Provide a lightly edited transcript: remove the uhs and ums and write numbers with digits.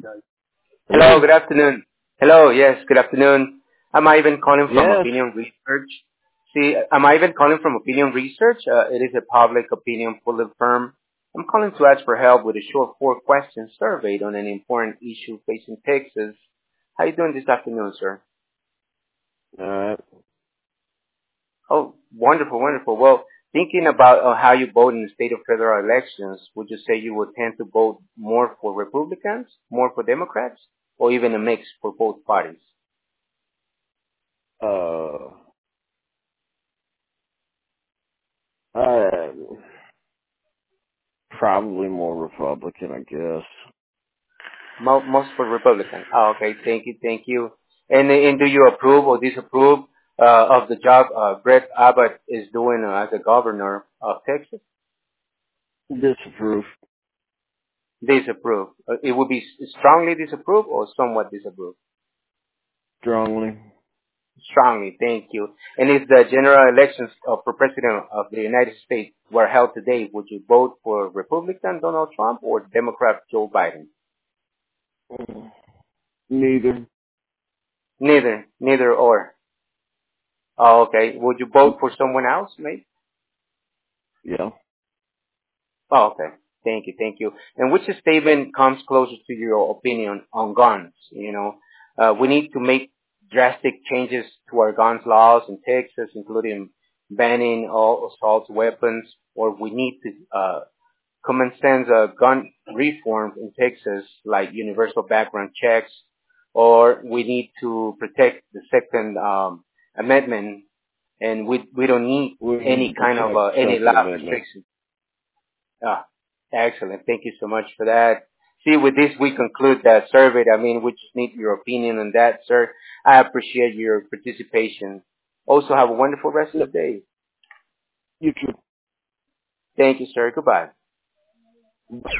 Hello, Hello? good afternoon. Hello, yes, good afternoon. I'm Ivan calling from Yes. Opinion Research. See, I'm Ivan calling from Opinion Research. It is a public opinion polling firm. I'm calling to ask for help with a short four-question survey on an important issue facing Texas. How you doing this afternoon, sir? Alright. Oh, wonderful, wonderful. Well, thinking about how you vote in the state of federal elections, would you say you would tend to vote more for Republicans, more for Democrats, or even a mix for both parties? Uh, I probably more Republican, I guess. Most for Republican. Oh, okay. Thank you. Thank you. And do you approve or disapprove of the job Brett Abbott is doing as a governor of Texas? Disapprove. Disapprove. It would be strongly disapprove or somewhat disapprove? Strongly. Strongly. Thank you. And if the general elections for president of the United States were held today, would you vote for Republican Donald Trump or Democrat Joe Biden? Neither. Neither. Neither or. Oh, okay. Would you vote for someone else, maybe? Yeah. Oh, okay. Thank you. Thank you. And which statement comes closer to your opinion on guns? We need to make drastic changes to our guns laws in Texas, including banning all assault weapons, or we need to common sense gun reform in Texas, like universal background checks, or we need to protect the Second Amendment, and we don't need We any need to kind of protect the any Second law Amendment. restrictions. Ah, excellent. Thank you so much for that. See, with this, we conclude that survey. I mean, we just need your opinion on that, sir. I appreciate your participation. Also, have a wonderful rest of Yep. the day. You too. Thank you, sir. Goodbye.